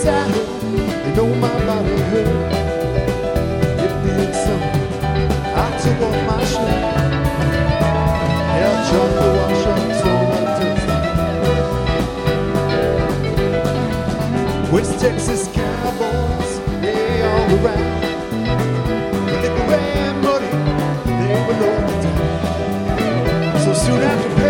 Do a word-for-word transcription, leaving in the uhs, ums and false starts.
saddle, you know my body hurt. It being summer, I took off my shirt. Hell, Chuck the washer, told my Texas. West Texas cowboys, they all around. The liquor and money, they were loaded down. So soon after